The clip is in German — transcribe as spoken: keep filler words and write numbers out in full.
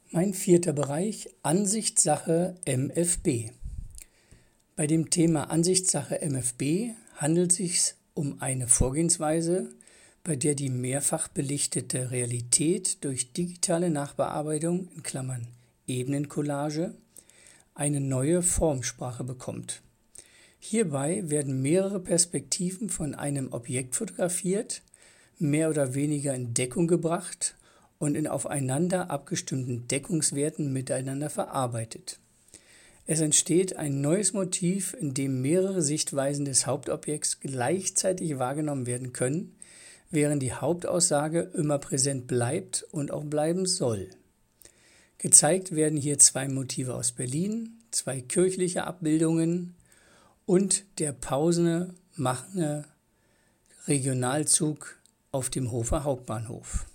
Mein vierter Bereich: Ansichtssache M F B. Bei dem Thema Ansichtssache M F B handelt es sich um eine Vorgehensweise, bei der die mehrfach belichtete Realität durch digitale Nachbearbeitung in Klammern (Ebenencollage) eine neue Formsprache bekommt. Hierbei werden mehrere Perspektiven von einem Objekt fotografiert, mehr oder weniger in Deckung gebracht und in aufeinander abgestimmten Deckungswerten miteinander verarbeitet. Es entsteht ein neues Motiv, in dem mehrere Sichtweisen des Hauptobjekts gleichzeitig wahrgenommen werden können, während die Hauptaussage immer präsent bleibt und auch bleiben soll. Gezeigt werden hier zwei Motive aus Berlin, zwei kirchliche Abbildungen und der Pausene-Machne Regionalzug auf dem Hofer Hauptbahnhof.